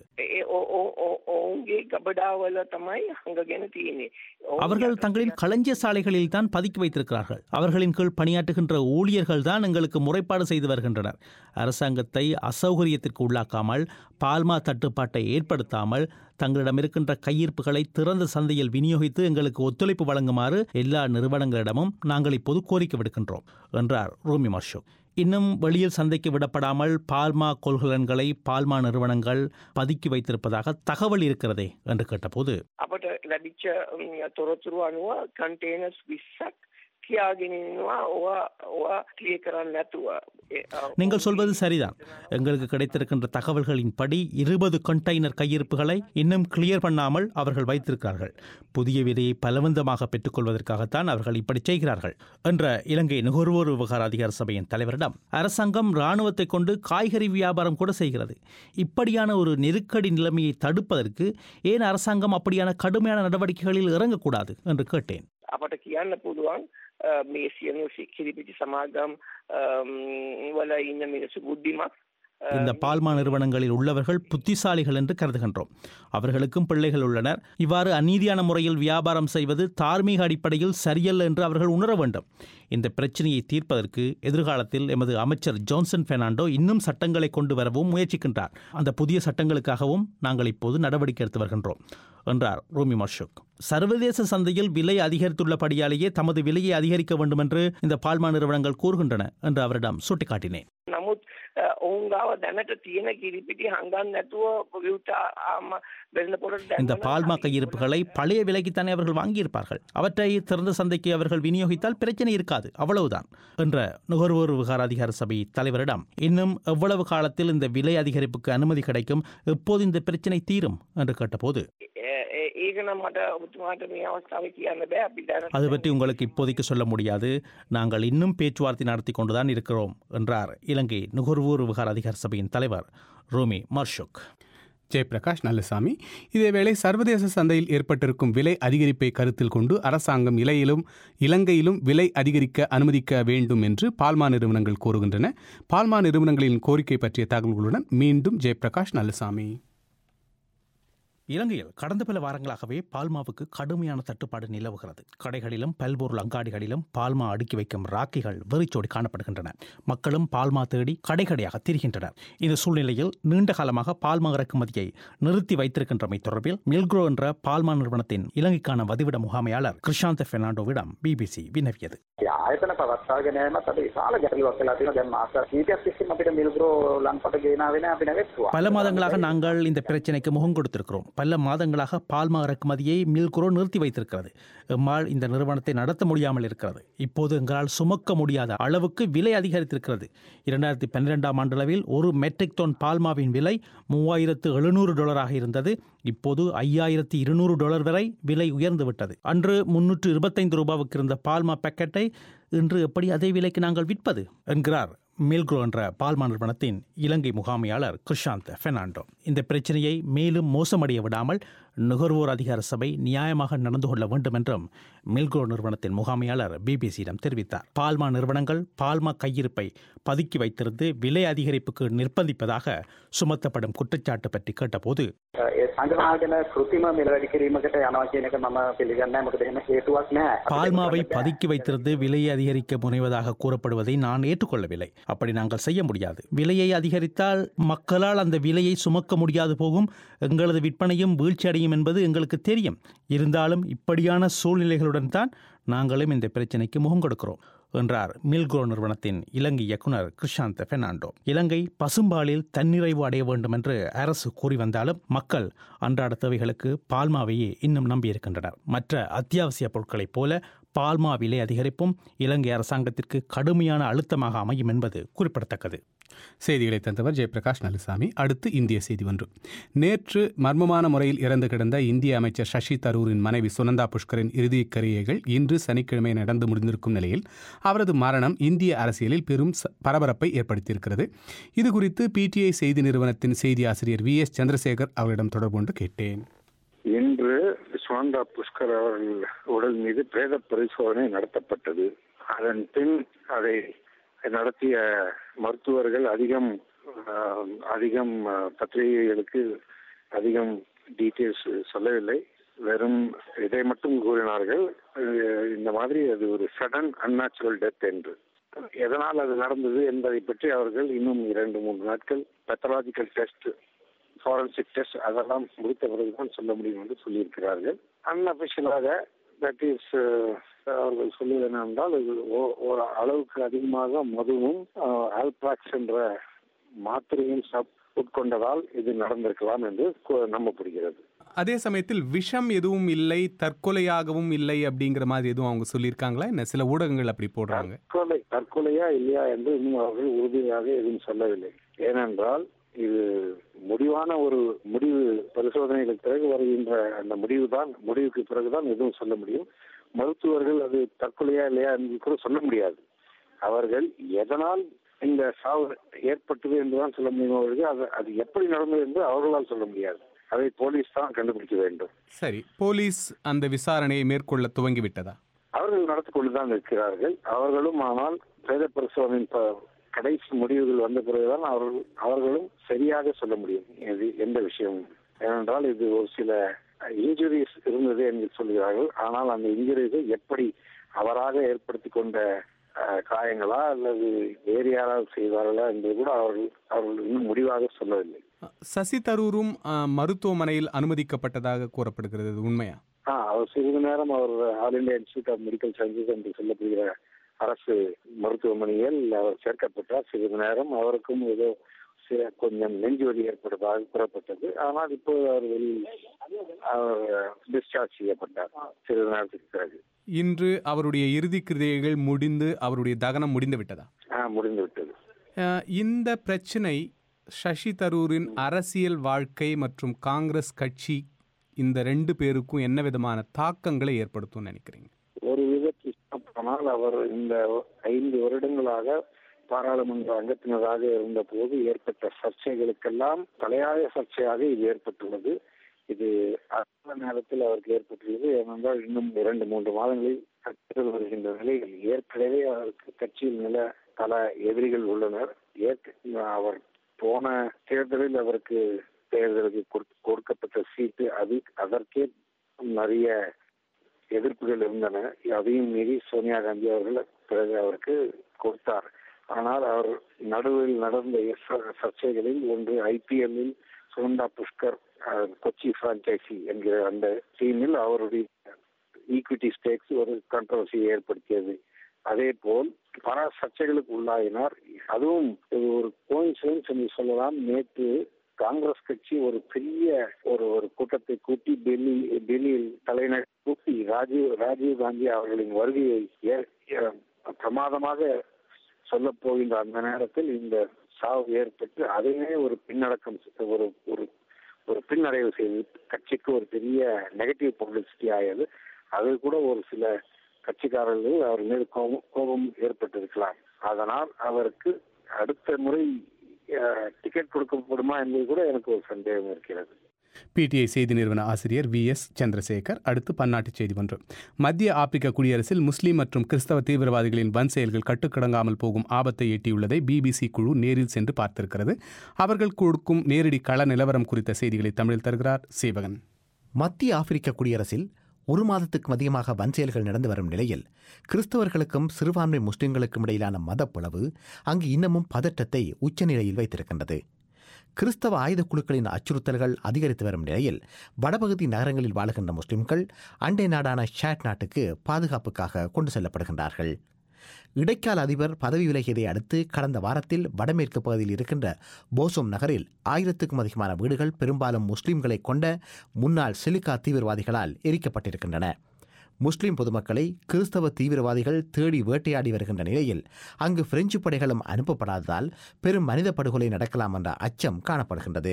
அவர்கள் தங்களின் களஞ்சிய சாலைகளில் தான் பதுக்கி வைத்திருக்கிறார்கள். அவர்களின் கீழ் பணியாற்றுகின்ற ஊழியர்கள் தான் எங்களுக்கு முறைப்பாடு செய்து வருகின்றனர். அரசாங்கத்தை அசௌகரியத்திற்கு உள்ளாக்காமல், பால்மா தட்டுப்பாட்டை ஏற்படுத்தாமல் தங்களிடம் இருக்கின்ற கையிருப்புகளை திறந்த சந்தையில் விநியோகித்து எங்களுக்கு ஒத்துழைப்பு வழங்குமாறு எல்லா நிறுவனங்களிடமும் நாங்கள் இப்போது கோரிக்கை விடுக்கின்றோம் என்றார் ரோமி மர்ஷுக். இன்னும் வெளியில் சந்தைக்கு விடப்படாமல் பால்மா கொள்கலன்களை பால்மா நிறுவனங்கள் பதுக்கி வைத்திருப்பதாக தகவல் இருக்கிறதே என்று கேட்டபோது අපට ලැබිච්ච තොරතුරු අනුව කන්ටේනර්ස් විස්සක් කියාගෙන ඉන්නවා. ඔවා ඔවා ක්ලියර් කරන්න නැතුව. நீங்கள் சொல்வது சரிதான். எங்களுக்கு கிடைத்திருக்கின்ற தகவல்களின்படி இருபது கண்டெய்னர் கையிருப்புகளை இன்னும் கிளியர் பண்ணாமல் அவர்கள் வைத்திருக்கிறார்கள். புதிய விலையை பலவந்தமாக பெற்றுக்கொள்வதற்காகத்தான் அவர்கள் இப்படி செய்கிறார்கள் என்ற இலங்கை நுகர்வோர் விவகார அதிகார சபையின் தலைவரிடம் அரசாங்கம் இராணுவத்தை கொண்டு காய்கறி வியாபாரம் கூட செய்கிறது. இப்படியான ஒரு நெருக்கடி நிலைமையை தடுப்பதற்கு ஏன் அரசாங்கம் அப்படியான கடுமையான நடவடிக்கைகளில் இறங்கக்கூடாது என்று கேட்டேன். අපට කියන්න පුළුවන් මේ සියලු කිරිපිටි සමාගම් වල ඉන්න මිනිස්සු බුද්ධිමත්. இந்த பால்மா நிறுவனங்களில் உள்ளவர்கள் புத்திசாலிகள் என்று கருதுகின்றோம். அவர்களுக்கும் பிள்ளைகள் உள்ளனர். இவ்வாறு அநீதியான முறையில் வியாபாரம் செய்வது தார்மீக அடிப்படையில் சரியல்ல என்று அவர்கள் உணர வேண்டும். இந்த பிரச்சனையை தீர்ப்பதற்கு எதிர்காலத்தில் எமது அமைச்சர் ஜான்சன் பெர்னாண்டோ இன்னும் சட்டங்களை கொண்டு வரவும் முயற்சிக்கின்றார். அந்த புதிய சட்டங்களுக்காகவும் நாங்கள் இப்போது நடவடிக்கை எடுத்து வருகின்றோம் என்றார் ரோமி மர்ஷுக். சர்வதேச சந்தையில் விலை அதிகரித்துள்ளபடியாலேயே தமது விலையை அதிகரிக்க வேண்டும் என்று இந்த பால்மா நிறுவனங்கள் கூறுகின்றன என்று அவரிடம் சுட்டிக்காட்டினேன். නමුත් ඔවුන් ගාව දැනට තියෙන කිරිපිටි හංගන්න නැතුව විවුර්ත වෙන්න පොඩට இந்த பால்மா கையிருப்புகளை பழைய விலைக்குத்தானே அவர்கள் வாங்கியிருப்பார்கள். அவற்றை திறந்த சந்தைக்கு அவர்கள் விநியோகித்தால் பிரச்சனை இருக்காது, அவ்வளவுதான் என்ற நுகர்வோர் விவகார அதிகார சபை தலைவரிடம் இன்னும் எவ்வளவு காலத்தில் இந்த விலை அதிகரிப்புக்கு அனுமதி கிடைக்கும், எப்போது இந்த பிரச்சனை தீரும் என்று கேட்டபோது அது பற்றி உங்களுக்கு இப்போதைக்கு சொல்ல முடியாது. நாங்கள் இன்னும் பேச்சுவார்த்தை நடத்தி கொண்டுதான் இருக்கிறோம் என்றார் இலங்கை நுகர்வோர் விவகார அதிகார சபையின் தலைவர் ரோமி மர்ஷுக். ஜெயபிரகாஷ் நல்லசாமி. இதேவேளை சர்வதேச சந்தையில் ஏற்பட்டிருக்கும் விலை அதிகரிப்பை கருத்தில் கொண்டு அரசாங்கம் இலையிலும் இலங்கையிலும் விலை அதிகரிக்க அனுமதிக்க வேண்டும் என்று பால்மா நிறுவனங்கள் கோருகின்றன. பால்மா நிறுவனங்களின் கோரிக்கை பற்றிய தகவல்களுடன் மீண்டும் ஜெயபிரகாஷ் நல்லசாமி. இலங்கையில் கடந்த பல வாரங்களாகவே பால்மாவுக்கு கடுமையான தட்டுப்பாடு நிலவுகிறது. கடைகளிலும் பல்பொருள் அங்காடிகளிலும் பால்மா அடுக்கி வைக்கும் ராக்கிகள் வெறிச்சோடி காணப்படுகின்றன. மக்களும் பால்மா தேடி கடைகடையாக திரிகின்றனர். இந்த சூழ்நிலையில் நீண்ட காலமாக பால்மா இறக்குமதியை நிறுத்தி வைத்திருக்கின்றமை தொடர்பில் மில்க்ரோ என்ற பால்மா நிறுவனத்தின் இலங்கைக்கான வதிவிட முகாமையாளர் கிருஷாந்த பெர்னாண்டோவிடம் பிபிசி வினவியது. ආයතන පවත්වාගෙන යෑමත් අද විශාල ගැටලුවක් වෙලා තියෙනවා. දැන් මාස කීපයක් තිස්සේ අපිට මිල්ග්‍රෝ ලංකඩ ගෙනාවේ නැහැ අපි නැවෙත්තුවා. பல மாதங்களாக நாங்கள் இந்த பிரச்சனைக்கு முகம் கொடுத்திருக்கிறோம். பல மாதங்களாக பால்மா இறக்குமதியை மில்க்ரோ நிறுத்தி வைத்திருக்கிறது. எம்மால் இந்த நிறுவனத்தை நடத்த முடியாமல் இருக்கிறது. இப்போது எங்களால் சுமக்க முடியாத அளவுக்கு விலை அதிகரித்திருக்கிறது. இரண்டாயிரத்தி பன்னிரெண்டாம் ஆண்டளவில் ஒரு மெட்ரிக் டன் பால்மாவின் விலை மூவாயிரத்து எழுநூறு டாலராக இருந்தது. இப்போது ஐயாயிரத்தி இருநூறு டாலர் வரை விலை உயர்ந்து விட்டது. அன்று முன்னூற்று இருபத்தைந்து ரூபாவுக்கு இருந்த பால்மா பாக்கெட்டை இன்று எப்படி அதே விலைக்கு நாங்கள் விற்பது என்கிறார் மில்க்ரோ என்ற பால்மா நிறுவனத்தின் இலங்கை முகாமையாளர் கிருஷாந்த் பெர்னாண்டோ. இந்த பிரச்சனையை மேலும் மோசமடைய விடாமல் நுகர்வோர் அதிகார சபை நியாயமாக நடந்து கொள்ள வேண்டும் என்றும் மில்க்ரோ நிறுவனத்தின் முகாமையாளர் பிபிசியிடம் தெரிவித்தார். பால்மா நிறுவனங்கள் பால்மா கையிருப்பை பதுக்கி வைத்திருந்து விலை அதிகரிப்புக்கு நிர்பந்திப்பதாக சுமத்தப்படும் குற்றச்சாட்டு பற்றி கேட்டபோது பால்மாவை பதுக்கி வைத்திருந்து விலையை அதிகரிக்க முனைவதாக கூறப்படுவதை நான் ஏற்றுக்கொள்ளவில்லை. அப்படி நாங்கள் செய்ய முடியாது. விலையை அதிகரித்தால் மக்களால் அந்த விலையை சுமக்க முடியாது போகும். எங்களது விற்பனையும் வீழ்ச்சி அடையும் என்பது எங்களுக்கு தெரியும். இருந்தாலும் இப்படியான சூழ்நிலைகளுடன் தான் நாங்களும் இந்த பிரச்சனைக்கு முகம் கொடுக்கிறோம் என்றார் மில்க்ரோ நிறுவனத்தின் இலங்கை இயக்குனர் கிருஷாந்த் பெர்னாண்டோ. இலங்கை பசும்பாலில் தன்னிறைவு அடைய வேண்டும் என்று அரசு கூறி வந்தாலும் மக்கள் அன்றாட தேவைகளுக்கு பால்மாவையே இன்னும் நம்பியிருக்கின்றனர். மற்ற அத்தியாவசிய பொருட்களைப் போல பால்மா விலை அதிகரிப்பும் இலங்கை அரசாங்கத்திற்கு கடுமையான அழுத்தமாக அமையும் என்பது குறிப்பிடத்தக்கது. செய்திகளை தந்தவர் ஜெயபிரகாஷ் நலுசாமி. அடுத்து இந்திய செய்தி ஒன்று. நேற்று மர்மமான முறையில் இறந்து கிடந்த இந்திய அமைச்சர் சசி தரூரின் மனைவி சுனந்தா புஷ்கரின் இறுதிக் கிரியைகள் இன்று சனிக்கிழமை நடந்து முடிந்திருக்கும் நிலையில் அவரது மரணம் இந்திய அரசியலில் பெரும் பரபரப்பை ஏற்படுத்தியிருக்கிறது. இதுகுறித்து பிடிஐ செய்தி நிறுவனத்தின் செய்தி ஆசிரியர் வி எஸ் சந்திரசேகர் அவரிடம் தொடர்பு கொண்டு கேட்டேன். இன்று சுனந்தா புஷ்கர் அவர்கள் உடல் மீது பிரேத பரிசோதனை நடத்தப்பட்டது. அதன் பின் அதை நடத்திய மருத்துவர்கள் அதிகம் அதிகம் பத்திரிகைகளுக்கு அதிகம் டீட்டெயில்ஸ் சொல்லவில்லை. வெறும் இதை மட்டும் கூறினார்கள், இந்த மாதிரி அது ஒரு சடன் அன்நேச்சுரல் டெத் என்று. எதனால் அது நடந்தது என்பதை பற்றி அவர்கள் இன்னும் இரண்டு மூன்று நாட்கள் பெத்தலாஜிக்கல் டெஸ்ட், ஃபாரன்சிக் டெஸ்ட் அதெல்லாம் முடித்த பிறகுதான் சொல்ல முடியும் என்று சொல்லியிருக்கிறார்கள். அன்அபிஷியலாக தட் இஸ் அவர்கள் சொல்லுவது என்னவென்றால் ஒரு அளவுக்கு அதிகமாக மதுவும் ஆல்பிராக்ஸ் என்ற மாத்திரையும் உட்கொண்டதால் இது நடந்திருக்கலாம் என்று நம்பப்படுகிறது. அதே சமயத்தில் விஷம் எதுவும் இல்லை, தற்கொலையாகவும் இல்லை அப்படிங்கிற மாதிரி எதுவும் அவங்க சொல்லியிருக்காங்களா? என்ன சில ஊடகங்கள் அப்படி போடுறாங்க. தற்கொலை தற்கொலையா இல்லையா என்று இன்னும் அவர்கள் உறுதியாக எதுவும் சொல்லவில்லை. ஏனென்றால் இது முடிவான ஒரு முடிவு, பரிசோதனைகளுக்கு பிறகு வருகின்ற அந்த முடிவு தான் முடிவுக்கு பிறகுதான் எதுவும் சொல்ல முடியும். மருத்துவர்கள் அது தற்கொலையா இல்லையா என்று கூட சொல்ல முடியாது. அவர்கள் எதனால் இந்த சாவு ஏற்பட்டது என்றுதான் சொல்ல முடியும். அவர்கள் அது அது எப்படி நடந்தது என்று அவர்களால் சொல்ல முடியாது. அதை போலீஸ் தான் கண்டுபிடிக்க வேண்டும். சரி, போலீஸ் அந்த விசாரணையை மேற்கொள்ள துவங்கிவிட்டதா? அவர்கள் நடத்தி கொண்டுதான் இருக்கிறார்கள். அவர்களும் ஆனால் பிரேத பரிசோதனையின் கடைசி முடிவுகள் வந்த பிறகுதான் அவர்கள் அவர்களும் சரியாக சொல்ல முடியும் இது எந்த விஷயமும். ஏனென்றால் இது ஒரு சில இன்ஜுரிஸ் இருந்தது என்று சொல்கிறார்கள். ஆனால் அந்த இன்ஜுரிஸை எப்படி அவராக ஏற்படுத்தி கொண்ட காயங்களா அல்லது வேறு யாராவது செய்வார்களா என்பது கூட அவர்கள் அவர்கள் இன்னும் முடிவாக சொல்லவில்லை. சசி தரூரும் மருத்துவமனையில் அனுமதிக்கப்பட்டதாக கூறப்படுகிறது, உண்மையா? ஆ அவர் சிறிது நேரம் அவர் all India institute of medical sciences என்று சொல்லப்படுகிற அரசு மருத்துவமனையில் அவர் சேர்க்கப்பட்டார். சிறிது நேரம் அவருக்கும் ஏதோ சில கொஞ்சம் நெஞ்சு வலி ஏற்பட்டதாக கூறப்பட்டது. ஆனால் இப்போது அவர் வெளியில் அவர் டிஸ்சார்ஜ் செய்யப்பட்டார் சிறிது நேரத்துக்கு பிறகு. இன்று அவருடைய இறுதி கிரியைகள் முடிந்து அவருடைய தகனம் முடிந்து விட்டதா? முடிந்து விட்டது. இந்த பிரச்சனை சசி தரூரின் அரசியல் வாழ்க்கை மற்றும் காங்கிரஸ் கட்சி இந்த ரெண்டு பேருக்கும் என்ன விதமான தாக்கங்களை ஏற்படுத்தும் நினைக்கிறீங்க? ஒரு விதத்தில் ஆனால் அவர் இந்த ஐந்து வருடங்களாக பாராளுமன்ற அங்கத்தினராக இருந்த போது ஏற்பட்ட சர்ச்சைகளுக்கெல்லாம் தலையாய சர்ச்சையாக இது ஏற்பட்டுள்ளது. இது அந்த நேரத்தில் அவருக்கு ஏற்பட்டுள்ளது. ஏனென்றால் இன்னும் இரண்டு மூன்று மாதங்களில் தேர்தல் வருகின்ற நிலையில் ஏற்கனவே அவருக்கு கட்சியில் நில பல எதிரிகள் உள்ளனர். அவர் போன தேர்தலில் அவருக்கு தேர்தலுக்கு கொடுக்கப்பட்ட சீட்டு அது அதற்கே நிறைய எதிர்ப்புகள் இருந்தன. அதையும் மீறி சோனியா காந்தி அவர்கள் பிறகு அவருக்கு கொடுத்தார். ஆனால் அவர் நடுவில் நடந்த சர்ச்சைகளில் ஒன்று ஐபிஎல்லில் சுனந்தா புஷ்கர் கொச்சி பிரான்சைசி என்கிற அந்த டீமில் அவருடைய ஈக்விட்டி ஸ்டேக்ஸ் ஒரு கான்ட்ரவர்சியை ஏற்படுத்தியது. அதே போல் பல சர்ச்சைகளுக்கு உள்ளாயினார். அதுவும் ஒரு கோயின்சிடன்ஸ் என்று சொல்லலாம். நேற்று காங்கிரஸ் கட்சி ஒரு பெரிய ஒரு ஒரு கூட்டத்தை கூட்டி டெல்லி டெல்லியில் தலைநகர் கூட்டி ராஜீவ் ராஜீவ் காந்தி அவர்களின் வருகையை பிரமாதமாக சொல்ல போகின்ற அந்த நேரத்தில் இந்த சாவு ஏற்பட்டு அதுவே ஒரு பின்னடக்கம் ஒரு ஒரு ஒரு பின்னடைவு செய்து கட்சிக்கு ஒரு பெரிய நெகட்டிவ் பப்ளிசிட்டி ஆயது. அது கூட ஒரு சில கட்சிக்காரர்கள் அவர் மீது கோபம் கோபம் ஏற்பட்டிருக்கலாம். அதனால் அவருக்கு அடுத்த முறை டிக்கெட் கொடுக்கப்படுமா என்பது கூட எனக்கு ஒரு சந்தேகம் இருக்கிறது. பிடிஐ செய்தி நிறுவன ஆசிரியர் வி எஸ் சந்திரசேகர். அடுத்து பன்னாட்டு செய்தி ஒன்று. மத்திய ஆப்பிரிக்க குடியரசில் முஸ்லிம் மற்றும் கிறிஸ்தவ தீவிரவாதிகளின் வன் செயல்கள் கட்டுக்கடங்காமல் போகும் ஆபத்தை எட்டியுள்ளதை பிபிசி குழு நேரில் சென்று பார்த்திருக்கிறது. அவர்கள் கொடுக்கும் நேரடி கள நிலவரம் குறித்த செய்திகளை தமிழில் தருகிறார் சேவகன். மத்திய ஆப்பிரிக்க குடியரசில் ஒரு மாதத்துக்கும் அதிகமாக வன் செயல்கள் நடந்து வரும் நிலையில் கிறிஸ்தவர்களுக்கும் சிறுபான்மை முஸ்லிம்களுக்கும் இடையிலான மதப்பிளவு அங்கு இன்னமும் பதற்றத்தை உச்சநிலையில் வைத்திருக்கின்றது. கிறிஸ்தவ ஆயுத குழுக்களின் அச்சுறுத்தல்கள் அதிகரித்து வரும் நிலையில் வடபகுதி நகரங்களில் வாழுகின்ற முஸ்லிம்கள் அண்டை நாடான ஷாட் நாட்டுக்கு பாதுகாப்புக்காக கொண்டு செல்லப்படுகின்றார்கள். இடைக்கால அதிபர் பதவி விலகியதை அடுத்து கடந்த வாரத்தில் வடமேற்கு பகுதியில் இருக்கின்ற போசோம் நகரில் ஆயிரத்துக்கும் அதிகமான வீடுகள் பெரும்பாலும் முஸ்லிம்களை கொண்ட முன்னாள் சிலிகா தீவிரவாதிகளால் எரிக்கப்பட்டிருக்கின்றன. முஸ்லிம் பொதுமக்களை கிறிஸ்தவ தீவிரவாதிகள் தேடி வேட்டையாடி வருகின்ற நிலையில் அங்கு பிரெஞ்சு படைகளும் அனுப்பப்படாததால் பெரும் மனித படுகொலை நடக்கலாம் என்ற அச்சம் காணப்படுகின்றது.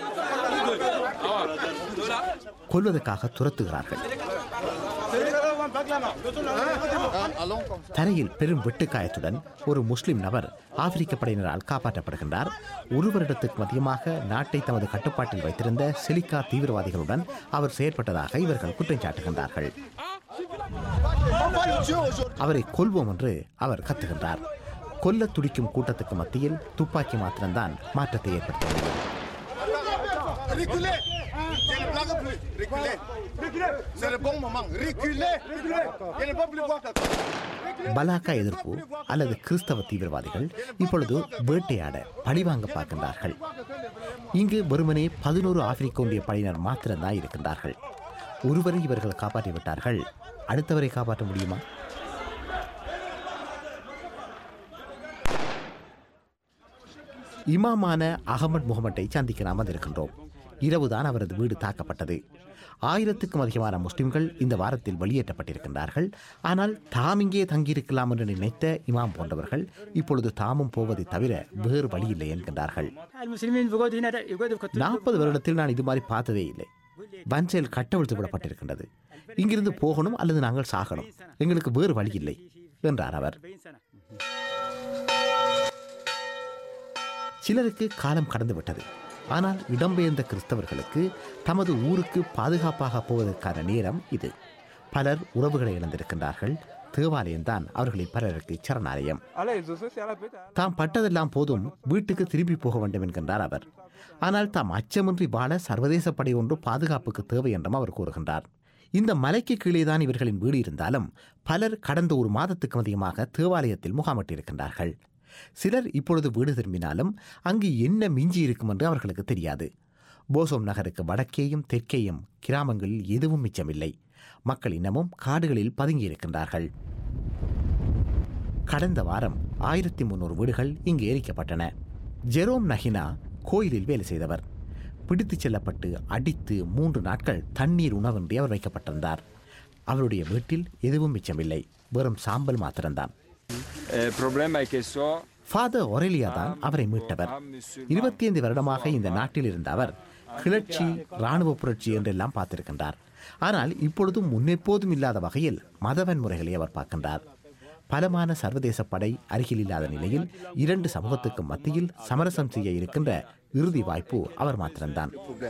கொல்வதற்காக துரத்துகிறார்கள். தரையில் பெரும் வெட்டுக்காயத்துடன் ஒரு முஸ்லிம் நபர் ஆப்பிரிக்க படையினரால் காப்பாற்றப்படுகின்றார். ஒரு வருடத்துக்கு அதிகமாக நாட்டை தமது கட்டுப்பாட்டில் வைத்திருந்த சிலிகா தீவிரவாதிகளுடன் அவர் செயற்பட்டதாக இவர்கள் குற்றம் சாட்டுகின்றார்கள். அவரை கொல்வோம் என்று அவர் கத்துகின்றார். கொல்ல துடிக்கும் கூட்டத்துக்கு மத்தியில் துப்பாக்கி மாத்திரம்தான் மாற்றத்தை ஏற்படுத்தியது. பலாக்கா எதிர்ப்பு அல்லது கிறிஸ்தவ தீவிரவாதிகள் இப்பொழுது வேட்டையாட பழிவாங்க பார்க்கின்றார்கள். இங்கு வெறுமனே பதினோரு ஆப்பிரிக்க ஒன்றிய படையினர் மாத்திரம்தான் இருக்கின்றார்கள். ஒருவரை இவர்கள் காப்பாற்றிவிட்டார்கள், அடுத்தவரை காப்பாற்ற முடியுமா? இமாமான அகமது முகமட்டை சந்திக்க நாம் வந்திருக்கின்றோம். இரவுதான் அவரது வீடு தாக்கப்பட்டது. ஆயிரத்துக்கும் அதிகமான முஸ்லிம்கள் இந்த வாரத்தில் வெளியேற்றப்பட்டிருக்கின்றார்கள். ஆனால் தாம் இங்கே தங்கியிருக்கலாம் என்று நினைத்த இமாம் போன்றவர்கள் இப்பொழுது தாமும் போவதை தவிர வேறு வழி இல்லை என்கின்றார்கள். நாற்பது வருடத்தில் நான் இது மாதிரி பார்த்ததே இல்லை. வன்செயல் கட்டவிழ்த்து விடப்பட்டிருக்கின்றது. இங்கிருந்து போகணும் அல்லது நாங்கள் சாகணும், எங்களுக்கு வேறு வழி இல்லை என்றார் அவர். சிலருக்கு காலம் கடந்து விட்டது. ஆனால் இடம்பெயர்ந்த கிறிஸ்தவர்களுக்கு தமது ஊருக்கு பாதுகாப்பாக போவதற்கான நேரம் இது. பலர் உறவுகளை இழந்திருக்கின்றார்கள். தேவாலயம்தான் அவர்களின் பலருக்கு சரணாலயம். தாம் பட்டதெல்லாம் போதும், வீட்டுக்கு திரும்பி போக வேண்டும் என்கின்றார் அவர். ஆனால் தாம் அச்சமின்றி வாழ சர்வதேச படை ஒன்று பாதுகாப்புக்கு தேவை என்றும் அவர் கூறுகின்றார். இந்த மலைக்கு கீழேதான் இவர்களின் வீடு இருந்தாலும் பலர் கடந்த ஒரு மாதத்துக்கு அதிகமாக தேவாலயத்தில் முகாமிட்டிருக்கின்றார்கள். சிலர் இப்பொழுது வீடு திரும்பினாலும் அங்கு என்ன மிஞ்சி இருக்கும் என்று அவர்களுக்கு தெரியாது. போசோம் நகருக்கு வடக்கேயும் தெற்கேயும் கிராமங்களில் எதுவும் மிச்சமில்லை. மக்கள் இன்னமும் காடுகளில் பதுங்கியிருக்கின்றார்கள். கடந்த வாரம் ஆயிரத்தி முன்னூறு வீடுகள் இங்கு எரிக்கப்பட்டன. ஜெரோம் நஹினா கோயிலில் வேலை செய்தவர். பிடித்துச் செல்லப்பட்டு அடித்து மூன்று நாட்கள் தண்ணீர் உணவின்றி அவர் வைக்கப்பட்டிருந்தார். அவருடைய வீட்டில் எதுவும் மிச்சமில்லை, வெறும் சாம்பல் மாத்திரம்தான். ஃபாதர் ஒரேலியா தான் அவரை மீட்டவர். இருபத்தி ஐந்து வருடமாக இந்த நாட்டில் இருந்த அவர் கிளர்ச்சி, இராணுவ புரட்சி என்றெல்லாம் பார்த்திருக்கின்றார். ஆனால் இப்பொழுதும் முன்னெப்போதும் இல்லாத வகையில் மதவன்முறைகளை அவர் பார்க்கின்றார். பலமான சர்வதேச படை அருகில் இல்லாத நிலையில் இரண்டு சமூகத்துக்கு மத்தியில் சமரசம் செய்ய இருக்கின்ற இறுதி வாய்ப்பு அவர் மாத்திரம்தான்.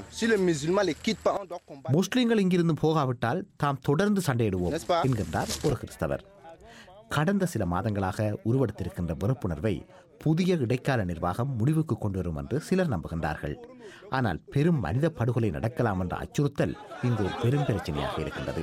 முஸ்லிம்கள் இங்கிருந்து போகாவிட்டால் தாம் தொடர்ந்து சண்டையிடுவோம் என்கின்றார் ஒரு கிறிஸ்தவர். கடந்த சில மாதங்களாக உருவெடுத்திருக்கின்ற வெறுப்புணர்வை புதிய இடைக்கால நிர்வாகம் முடிவுக்கு கொண்டு வரும் என்று சிலர் நம்புகின்றார்கள். ஆனால் பெரும் மனித படுகொலை நடக்கலாம் என்ற அச்சுறுத்தல் இங்கு ஒரு பெரும் பிரச்சனையாக இருக்கின்றது.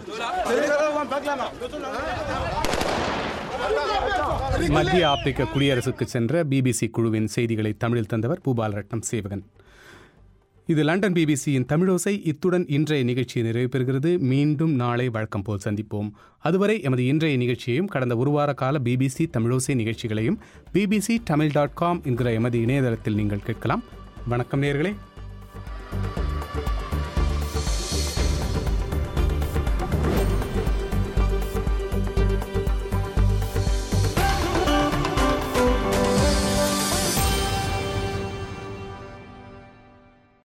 மத்திய ஆப்பிரிக்க குடியரசுக்கு சென்ற பிபிசி குழுவின் செய்திகளை தமிழில் தந்தவர் பூபாலரட்னம் சேவகன். இது லண்டன் பிபிசியின் தமிழோசை. இத்துடன் இன்றைய நிகழ்ச்சி நிறைவு பெறுகிறது. மீண்டும் நாளை வழக்கம் போல் சந்திப்போம். அதுவரை எமது இன்றைய நிகழ்ச்சியையும் கடந்த ஒரு வார கால பிபிசி தமிழோசை நிகழ்ச்சிகளையும் பிபிசி தமிழ் டாட் காம் என்கிற எமது இணையதளத்தில் நீங்கள் கேட்கலாம். வணக்கம் நேயர்களே.